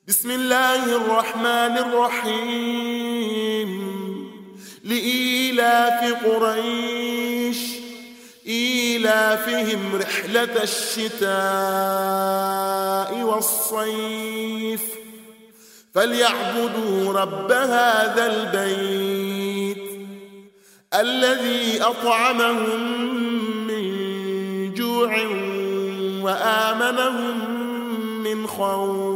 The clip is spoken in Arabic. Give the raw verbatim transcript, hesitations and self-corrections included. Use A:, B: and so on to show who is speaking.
A: بسم الله الرحمن الرحيم لإيلاف قريش إيلافهم رحلة الشتاء والصيف فليعبدوا رب هذا البيت الذي أطعمهم من جوع وآمنهم من خوف.